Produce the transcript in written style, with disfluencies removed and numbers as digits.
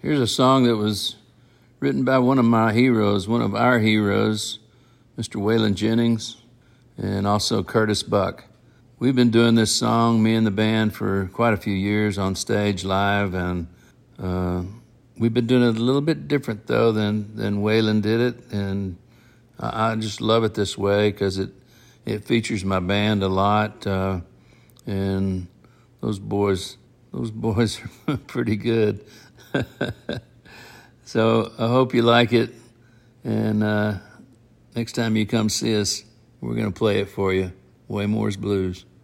Here's a song that was written by one of my heroes, one of our heroes, Mr. Waylon Jennings, and also Curtis Buck. We've been doing this song, me and the band, for quite a few years on stage, live, and we've been doing it a little bit different, though, than Waylon did it, and I just love it this way because it features my band a lot, and those boys are pretty good. So I hope you like it, and next time you come see us, we're going to play it for you. Waymore's Blues.